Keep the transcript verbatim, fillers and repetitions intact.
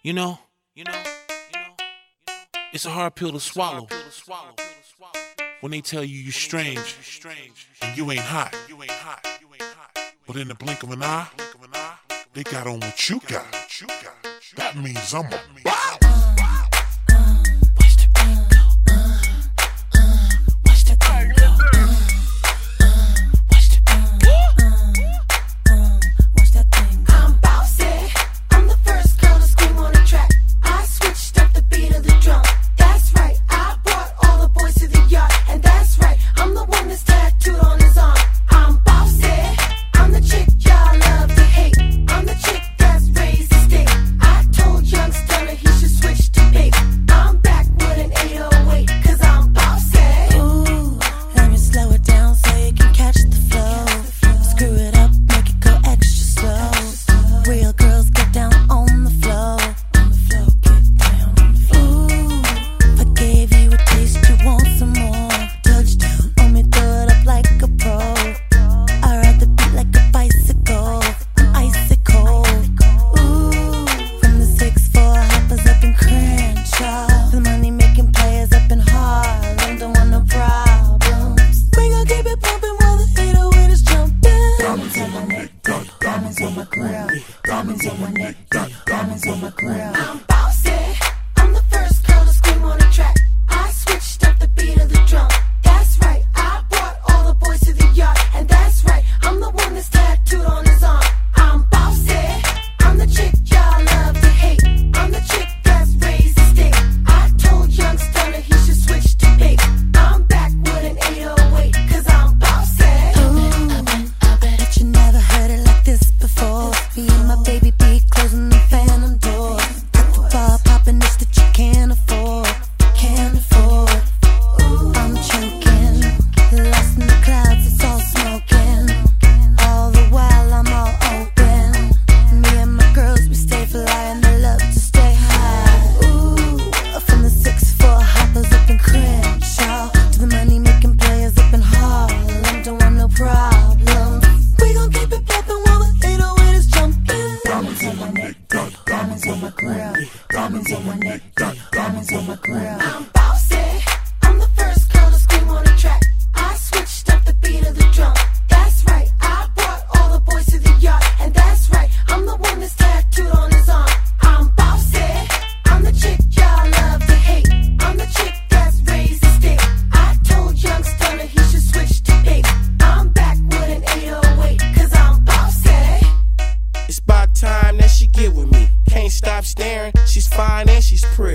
You know, you know, you know, it's a hard pill to swallow when they tell you you're strange and you ain't hot. But in the blink of an eye, they got on what you got. That means I'm a bomb. Diamonds on my neck, diamonds on my crown. I'm bossy. I'm the first girl to scream on the track. I switched up the beat of the drum. That's right. I brought all the boys to the yard, and that's right. I'm the one that's tattooed on his arm. I'm bossy. I'm the chick y'all love to hate. I'm the chick that's raised the state. I told young Stunner he should switch to bass. I'm back with an eight oh eight, cause I'm bossy. Ooh, I bet, I bet you never heard it like this before. Me and my baby be closing the phantom door. Got the bar popping, it's that you can't afford, can't afford. Ooh, I'm choking, lost in the clouds, it's all smoking. All the while I'm all open. Me and my girls, we stay fly and they love to stay high. Ooh, from the six four hoppers up in Crenshaw to the money making players up in Harlem. Don't want no problem. We gon' keep it poppin' while the eight oh eight is jumping. Diamonds on my neck, diamonds on my crown. Diamonds on my neck, diamonds on my crown. I'm bossy. I'm the first girl to scream on the track. I switched up the beat of the drum. That's right. I brought all the boys to the yard, and that's right. I'm the one that's tattooed on his arm. I'm bossy. I'm the chick y'all love to hate. I'm the chick that's raised the state. I told young Stunner he should switch to bass. I'm back with an eight oh eight, cause I'm bossy. It's about time that she get with me. Can't stop staring, she's fine and she's pretty.